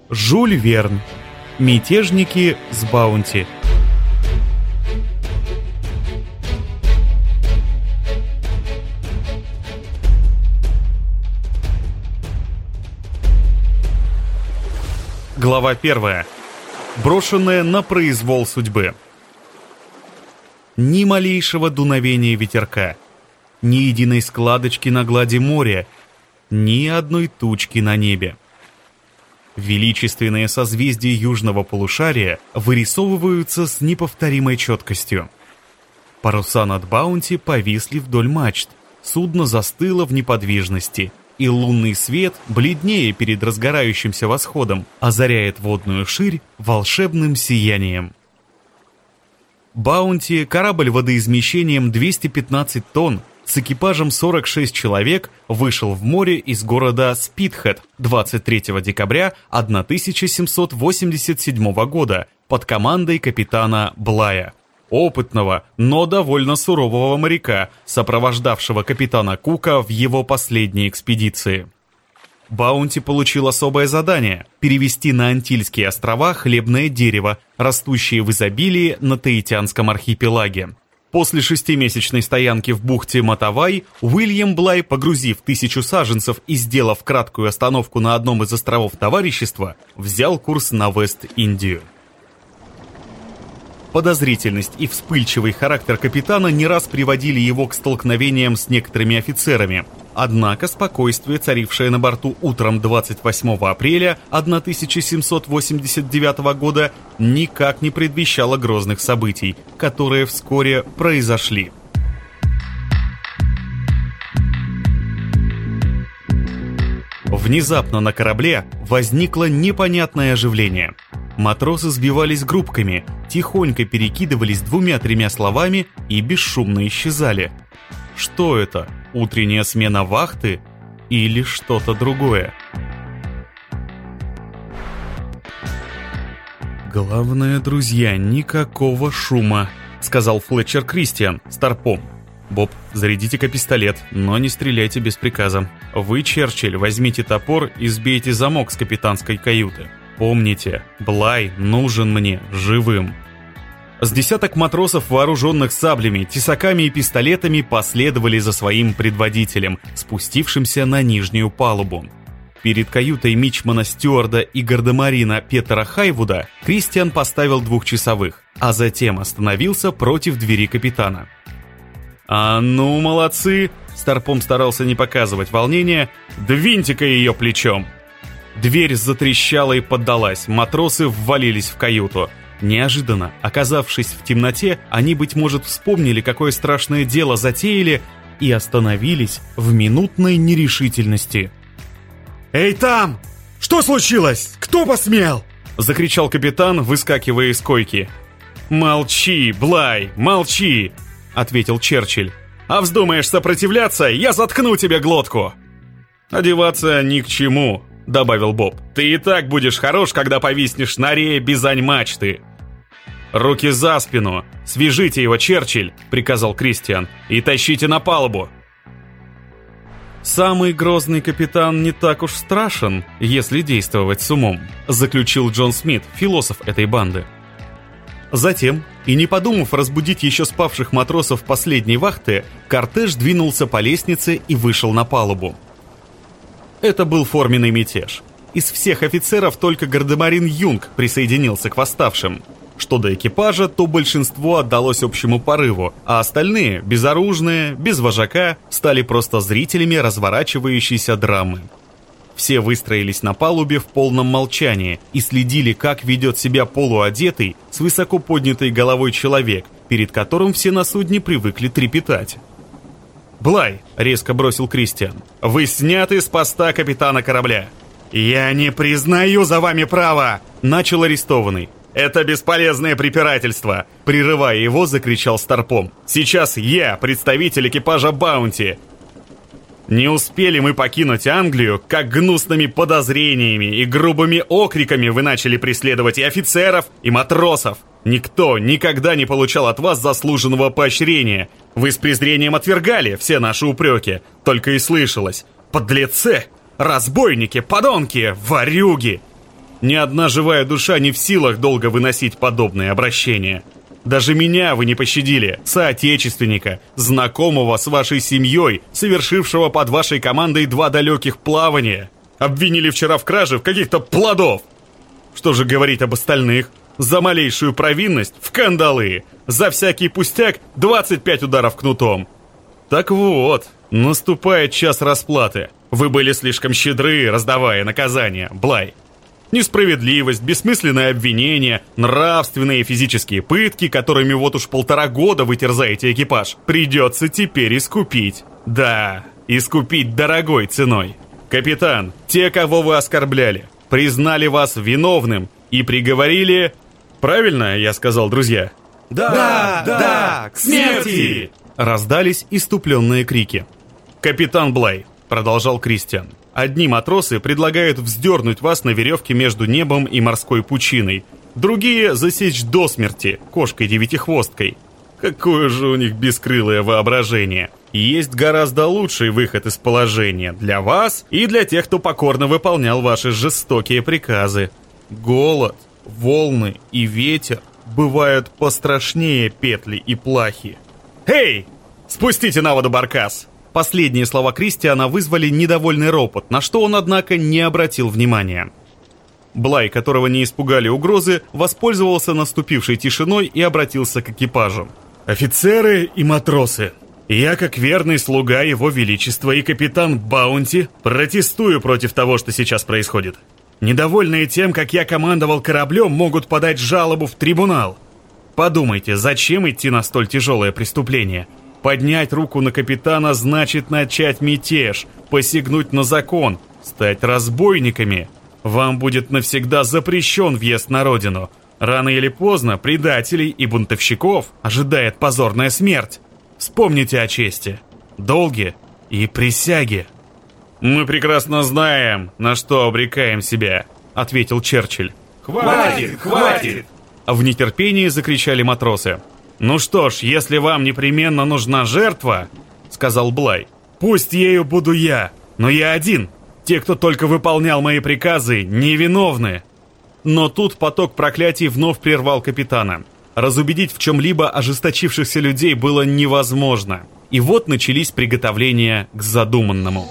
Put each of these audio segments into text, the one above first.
Жюль Верн. Мятежники с Баунти. Глава 1. Брошенная на произвол судьбы. Ни малейшего дуновения ветерка, ни единой складочки на глади моря, ни одной тучки на небе. Величественные созвездия южного полушария вырисовываются с неповторимой четкостью. Паруса над Баунти повисли вдоль мачт, судно застыло в неподвижности, и лунный свет, бледнее перед разгорающимся восходом, озаряет водную ширь волшебным сиянием. Баунти, корабль водоизмещением 215 тонн, с экипажем 46 человек, вышел в море из города Спитхед 23 декабря 1787 года под командой капитана Блая, опытного, но довольно сурового моряка, сопровождавшего капитана Кука в его последней экспедиции. Баунти получил особое задание – перевезти на Антильские острова хлебное дерево, растущее в изобилии на Таитянском архипелаге. После 6-месячной стоянки в бухте Матавай, Уильям Блай, погрузив 1000 саженцев и сделав краткую остановку на одном из островов товарищества, взял курс на Вест-Индию. Подозрительность и вспыльчивый характер капитана не раз приводили его к столкновениям с некоторыми офицерами. Однако спокойствие, царившее на борту утром 28 апреля 1789 года, никак не предвещало грозных событий, которые вскоре произошли. Внезапно на корабле возникло непонятное оживление. Матросы сбивались группками, тихонько перекидывались 2-3 словами и бесшумно исчезали. Что это? Утренняя смена вахты? Или что-то другое? «Главное, друзья, никакого шума», — сказал Флетчер Кристиан, старпом. «Боб, зарядите-ка пистолет, но не стреляйте без приказа. Вы, Черчилль, возьмите топор и сбейте замок с капитанской каюты. Помните, Блай нужен мне живым». С десяток матросов, вооруженных саблями, тесаками и пистолетами, последовали за своим предводителем, спустившимся на нижнюю палубу. Перед каютой мичмана Стюарда и гардемарина Петера Хайвуда Кристиан поставил 2-часовых, а затем остановился против двери капитана. «А ну, молодцы!» — старпом старался не показывать волнения. «Двиньте-ка ее плечом!» Дверь затрещала и поддалась, матросы ввалились в каюту. Неожиданно, оказавшись в темноте, они, быть может, вспомнили, какое страшное дело затеяли, и остановились в минутной нерешительности. «Эй, там! Что случилось? Кто посмел?» — закричал капитан, выскакивая из койки. «Молчи, Блай, молчи!» — ответил Черчилль. «А вздумаешь сопротивляться, я заткну тебе глотку!» «Одеваться ни к чему», — добавил Боб. «Ты и так будешь хорош, когда повиснешь на рее бизань мачты». «Руки за спину! Свяжите его, Черчилль!» — приказал Кристиан. «И тащите на палубу!» «Самый грозный капитан не так уж страшен, если действовать с умом», — заключил Джон Смит, философ этой банды. Затем, и не подумав разбудить еще спавших матросов последней вахты, кортеж двинулся по лестнице и вышел на палубу. Это был форменный мятеж. Из всех офицеров только гардемарин Юнг присоединился к восставшим. Что до экипажа, то большинство отдалось общему порыву, а остальные, безоружные, без вожака, стали просто зрителями разворачивающейся драмы. Все выстроились на палубе в полном молчании и следили, как ведет себя полуодетый, с высоко поднятой головой человек, перед которым все на судне привыкли трепетать. «Блай!» — резко бросил Кристиан. «Вы сняты с поста капитана корабля!» «Я не признаю за вами права!» — начал арестованный. «Это бесполезное препирательство!» — прерывая его, закричал старпом. «Сейчас я, представитель экипажа Баунти!» Не успели мы покинуть Англию, как гнусными подозрениями и грубыми окриками вы начали преследовать и офицеров, и матросов. Никто никогда не получал от вас заслуженного поощрения. Вы с презрением отвергали все наши упреки. Только и слышалось: подлецы, разбойники, подонки, ворюги. Ни одна живая душа не в силах долго выносить подобные обращения. Даже меня вы не пощадили, соотечественника, знакомого с вашей семьей, совершившего под вашей командой 2 далеких плавания. Обвинили вчера в краже в каких-то плодов. Что же говорить об остальных? За малейшую провинность в кандалы, за всякий пустяк 25 ударов кнутом. Так вот, наступает час расплаты. Вы были слишком щедры, раздавая наказания, Блай. Несправедливость, бессмысленное обвинение, нравственные и физические пытки, которыми вот уж 1,5 года вы терзаете экипаж, придется теперь искупить. Да, искупить дорогой ценой. Капитан, те, кого вы оскорбляли, признали вас виновным и приговорили... Правильно я сказал, друзья? Да, к смерти! Раздались иступленные крики. «Капитан Блай», — продолжал Кристиан, — «одни матросы предлагают вздернуть вас на веревке между небом и морской пучиной, другие засечь до смерти кошкой-девятихвосткой. Какое же у них бескрылое воображение! Есть гораздо лучший выход из положения для вас и для тех, кто покорно выполнял ваши жестокие приказы. Голод, волны и ветер бывают пострашнее петли и плахи. «Эй! Спустите на воду баркас!» Последние слова Кристиана вызвали недовольный ропот, на что он, однако, не обратил внимания. Блай, которого не испугали угрозы, воспользовался наступившей тишиной и обратился к экипажу. «Офицеры и матросы, я, как верный слуга Его Величества и капитан Баунти, протестую против того, что сейчас происходит. Недовольные тем, как я командовал кораблем, могут подать жалобу в трибунал. Подумайте, зачем идти на столь тяжелое преступление? Поднять руку на капитана значит начать мятеж, посягнуть на закон, стать разбойниками. Вам будет навсегда запрещен въезд на родину. Рано или поздно предателей и бунтовщиков ожидает позорная смерть. Вспомните о чести, долге и присяге». «Мы прекрасно знаем, на что обрекаем себя», — ответил Черчилль. «Хватит!» В нетерпении закричали матросы. «Ну что ж, если вам непременно нужна жертва, — сказал Блай, — пусть ею буду я, но я один. Те, кто только выполнял мои приказы, невиновны». Но тут поток проклятий вновь прервал капитана. Разубедить в чем-либо ожесточившихся людей было невозможно. И вот начались приготовления к задуманному.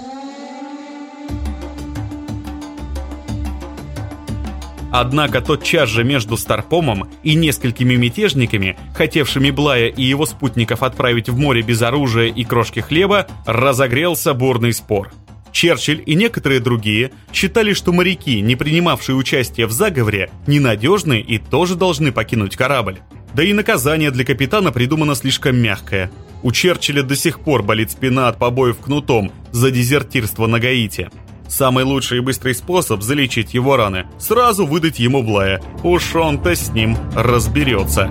Однако тотчас же между Старпомом и несколькими мятежниками, хотевшими Блая и его спутников отправить в море без оружия и крошки хлеба, разогрелся бурный спор. Черчилль и некоторые другие считали, что моряки, не принимавшие участие в заговоре, ненадежны и тоже должны покинуть корабль. Да и наказание для капитана придумано слишком мягкое. У Черчилля до сих пор болит спина от побоев кнутом за дезертирство на Гаити. Самый лучший и быстрый способ залечить его раны – сразу выдать ему Блая. Уж он-то с ним разберется.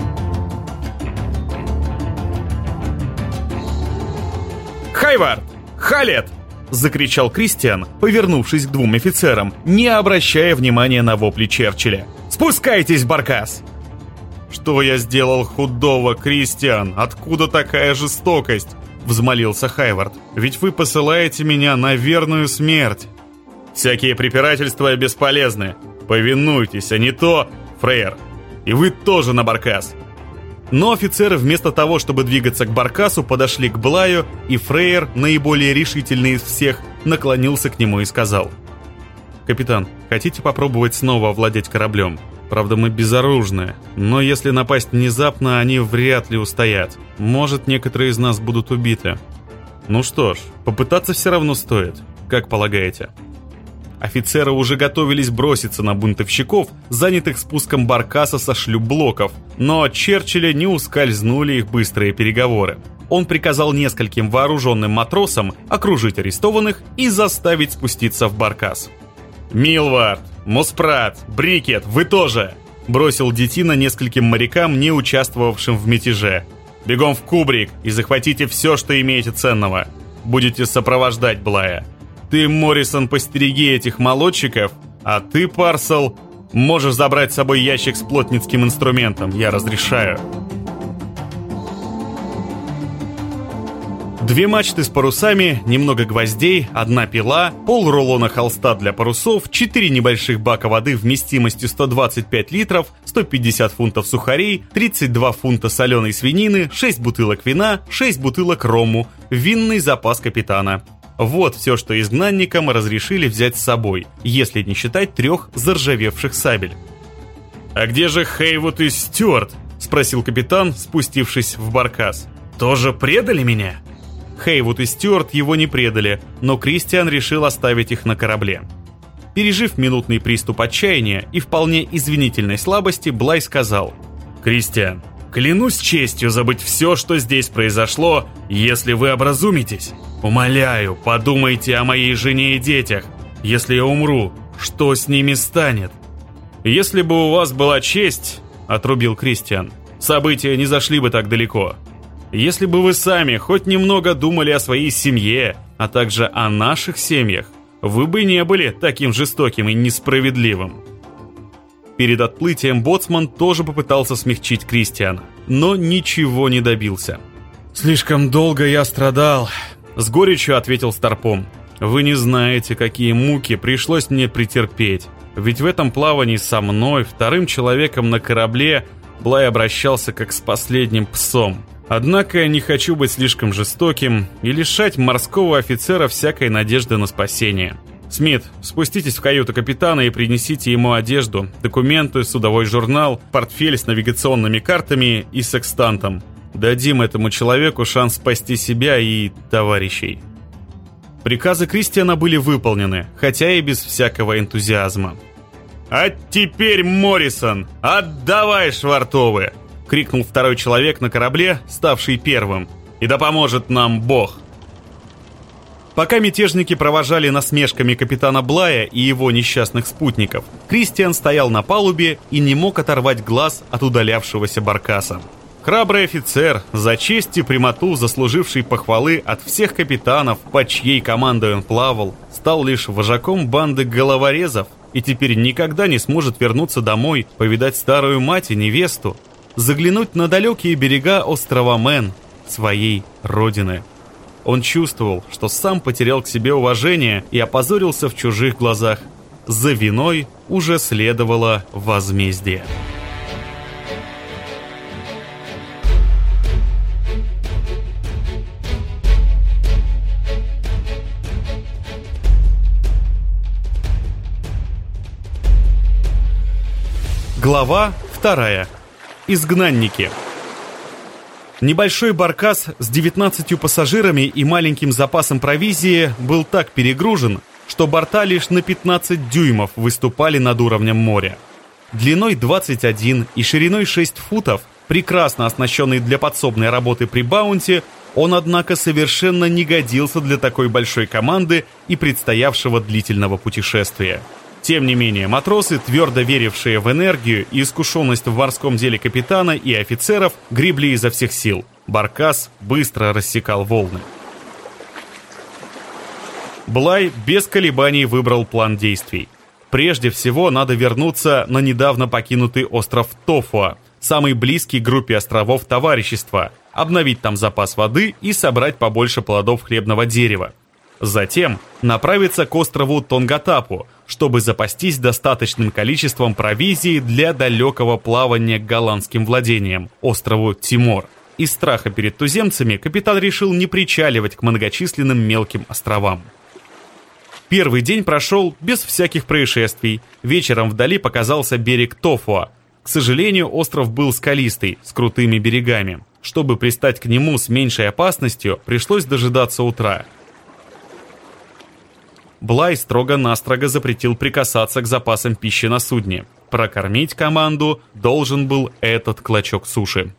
«Хайвард! Халет!» – закричал Кристиан, повернувшись к 2 офицерам, не обращая внимания на вопли Черчилля. «Спускайтесь в баркас!» «Что я сделал худого, Кристиан? Откуда такая жестокость?» – взмолился Хайвард. «Ведь вы посылаете меня на верную смерть». «Всякие препирательства бесполезны. Повинуйтесь, а не то, Фрейер. И вы тоже на баркас». Но офицеры вместо того, чтобы двигаться к баркасу, подошли к Блаю, и Фрейер, наиболее решительный из всех, наклонился к нему и сказал: «Капитан, хотите попробовать снова овладеть кораблем? Правда, мы безоружны, но если напасть внезапно, они вряд ли устоят. Может, некоторые из нас будут убиты. Ну что ж, попытаться все равно стоит. Как полагаете?» Офицеры уже готовились броситься на бунтовщиков, занятых спуском баркаса со шлюпблоков, но от Черчилля не ускользнули их быстрые переговоры. Он приказал нескольким вооруженным матросам окружить арестованных и заставить спуститься в баркас. «Милвард, Моспрат, Брикет, вы тоже!» – бросил Детина нескольким морякам, не участвовавшим в мятеже. «Бегом в кубрик и захватите все, что имеете ценного. Будете сопровождать Блая. Ты, Моррисон, постереги этих молодчиков, а ты, Парсел, можешь забрать с собой ящик с плотницким инструментом, я разрешаю». 2 мачты с парусами, немного гвоздей, 1 пила, полрулона холста для парусов, 4 небольших бака воды вместимостью 125 литров, 150 фунтов сухарей, 32 фунта соленой свинины, 6 бутылок вина, 6 бутылок рому, винный запас капитана. Вот все, что изгнанникам разрешили взять с собой, если не считать 3 заржавевших сабель. «А где же Хейвуд и Стюарт?» — спросил капитан, спустившись в баркас. «Тоже предали меня?» Хейвуд и Стюарт его не предали, но Кристиан решил оставить их на корабле. Пережив минутный приступ отчаяния и вполне извинительной слабости, Блай сказал: «Кристиан, клянусь честью забыть все, что здесь произошло, если вы образумитесь. Умоляю, подумайте о моей жене и детях. Если я умру, что с ними станет?» «Если бы у вас была честь, — отрубил Кристиан, — события не зашли бы так далеко. Если бы вы сами хоть немного думали о своей семье, а также о наших семьях, вы бы не были таким жестоким и несправедливым». Перед отплытием боцман тоже попытался смягчить Кристиана, но ничего не добился. «Слишком долго я страдал», — с горечью ответил Старпом. «Вы не знаете, какие муки пришлось мне претерпеть. Ведь в этом плавании со мной, вторым человеком на корабле, Блай обращался как с последним псом. Однако я не хочу быть слишком жестоким и лишать морского офицера всякой надежды на спасение. Смит, спуститесь в каюту капитана и принесите ему одежду, документы, судовой журнал, портфель с навигационными картами и секстантом. Дадим этому человеку шанс спасти себя и товарищей». Приказы Кристиана были выполнены, хотя и без всякого энтузиазма. «А теперь, Моррисон, отдавай швартовы!» — крикнул второй человек на корабле, ставший первым. «И да поможет нам Бог!» Пока мятежники провожали насмешками капитана Блая и его несчастных спутников, Кристиан стоял на палубе и не мог оторвать глаз от удалявшегося баркаса. Храбрый офицер, за честь и прямоту заслуживший похвалы от всех капитанов, под чьей командой он плавал, стал лишь вожаком банды головорезов и теперь никогда не сможет вернуться домой, повидать старую мать и невесту, заглянуть на далекие берега острова Мэн, своей родины. Он чувствовал, что сам потерял к себе уважение и опозорился в чужих глазах. За виной уже следовало возмездие. Глава 2. Изгнанники. Небольшой баркас с 19 пассажирами и маленьким запасом провизии был так перегружен, что борта лишь на 15 дюймов выступали над уровнем моря. Длиной 21 и шириной 6 футов, прекрасно оснащенный для подсобной работы при Баунти, он, однако, совершенно не годился для такой большой команды и предстоявшего длительного путешествия. Тем не менее, матросы, твердо верившие в энергию и искушенность в морском деле капитана и офицеров, гребли изо всех сил. Баркас быстро рассекал волны. Блай без колебаний выбрал план действий. Прежде всего, надо вернуться на недавно покинутый остров Тофуа, самый близкий к группе островов товарищества, обновить там запас воды и собрать побольше плодов хлебного дерева. Затем направиться к острову Тонгатапу, чтобы запастись достаточным количеством провизии для далекого плавания к голландским владениям, острову Тимор. Из страха перед туземцами капитан решил не причаливать к многочисленным мелким островам. Первый день прошел без всяких происшествий. Вечером вдали показался берег Тофуа. К сожалению, остров был скалистый, с крутыми берегами. Чтобы пристать к нему с меньшей опасностью, пришлось дожидаться утра. Блай строго-настрого запретил прикасаться к запасам пищи на судне. Прокормить команду должен был этот клочок суши.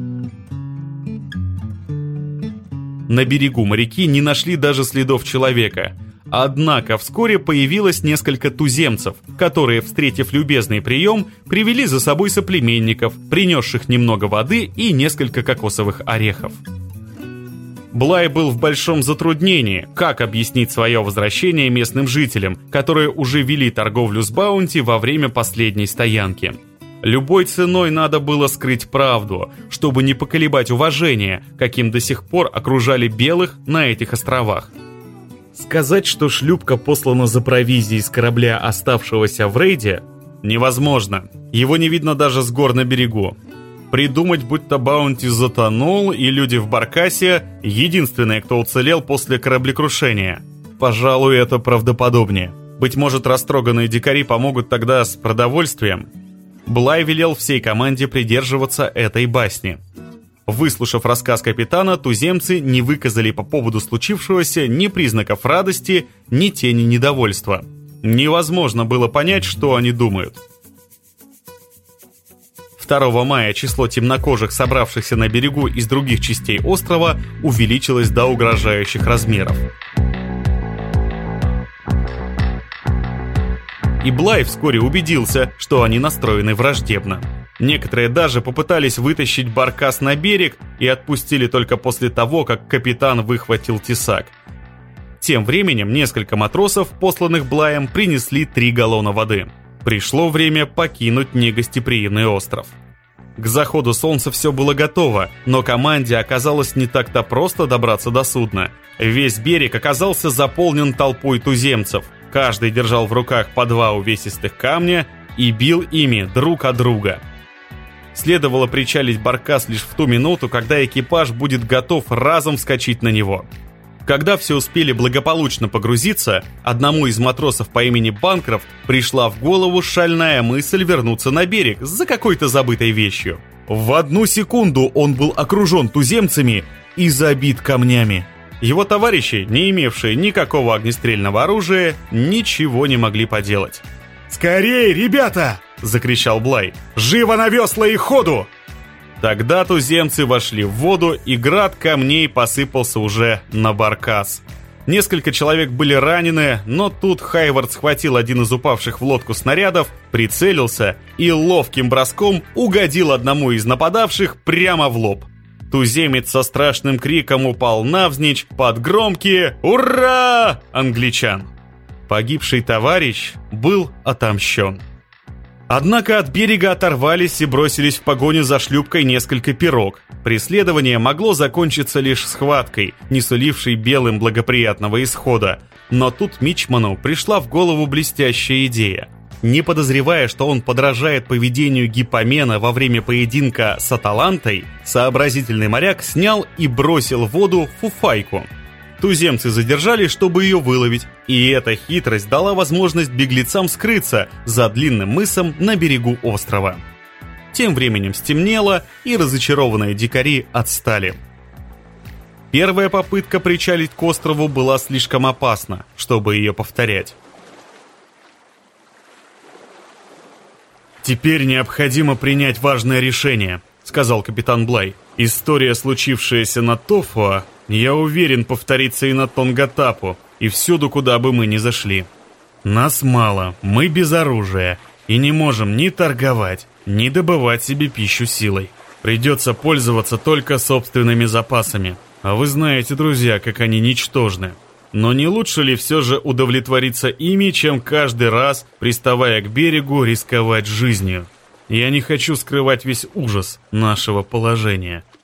На берегу моряки не нашли даже следов человека. Однако вскоре появилось несколько туземцев, которые, встретив любезный прием, привели за собой соплеменников, принесших немного воды и несколько кокосовых орехов. Блай был в большом затруднении, как объяснить свое возвращение местным жителям, которые уже вели торговлю с Баунти во время последней стоянки. Любой ценой надо было скрыть правду, чтобы не поколебать уважение, каким до сих пор окружали белых на этих островах. Сказать, что шлюпка послана за провизией с корабля, оставшегося в рейде, невозможно. Его не видно даже с гор на берегу. Придумать, будто Баунти затонул, и люди в баркасе — единственные, кто уцелел после кораблекрушения. Пожалуй, это правдоподобнее. Быть может, растроганные дикари помогут тогда с продовольствием. Блай велел всей команде придерживаться этой басни. Выслушав рассказ капитана, туземцы не выказали по поводу случившегося ни признаков радости, ни тени недовольства. Невозможно было понять, что они думают. 2 мая число темнокожих, собравшихся на берегу из других частей острова, увеличилось до угрожающих размеров. И Блай вскоре убедился, что они настроены враждебно. Некоторые даже попытались вытащить баркас на берег и отпустили только после того, как капитан выхватил тесак. Тем временем несколько матросов, посланных Блаем, принесли 3 галлона воды. Пришло время покинуть негостеприимный остров. К заходу солнца все было готово, но команде оказалось не так-то просто добраться до судна. Весь берег оказался заполнен толпой туземцев. Каждый держал в руках по 2 увесистых камня и бил ими друг от друга. Следовало причалить баркас лишь в ту минуту, когда экипаж будет готов разом вскочить на него. Когда все успели благополучно погрузиться, одному из матросов по имени Банкрофт пришла в голову шальная мысль вернуться на берег за какой-то забытой вещью. В 1 секунду он был окружен туземцами и забит камнями. Его товарищи, не имевшие никакого огнестрельного оружия, ничего не могли поделать. «Скорей, ребята!» — закричал Блай. «Живо на весла и ходу!» Тогда туземцы вошли в воду, и град камней посыпался уже на баркас. Несколько человек были ранены, но тут Хайвард схватил один из упавших в лодку снарядов, прицелился и ловким броском угодил одному из нападавших прямо в лоб. Туземец со страшным криком упал навзничь под громкие «Ура!» англичан. Погибший товарищ был отомщен. Однако от берега оторвались и бросились в погоню за шлюпкой несколько пирог. Преследование могло закончиться лишь схваткой, не сулившей белым благоприятного исхода. Но тут Мичману пришла в голову блестящая идея. Не подозревая, что он подражает поведению Гиппомена во время поединка с Аталантой, сообразительный моряк снял и бросил в воду фуфайку. Туземцы задержали, чтобы ее выловить, и эта хитрость дала возможность беглецам скрыться за длинным мысом на берегу острова. Тем временем стемнело, и разочарованные дикари отстали. Первая попытка причалить к острову была слишком опасна, чтобы ее повторять. «Теперь необходимо принять важное решение», — сказал капитан Блай. «История, случившаяся на Тофуа, я уверен, повторится и на Тонгатапу, и всюду, куда бы мы ни зашли. Нас мало, мы без оружия, и не можем ни торговать, ни добывать себе пищу силой. Придется пользоваться только собственными запасами. А вы знаете, друзья, как они ничтожны. Но не лучше ли все же удовлетвориться ими, чем каждый раз, приставая к берегу, рисковать жизнью? Я не хочу скрывать весь ужас нашего положения».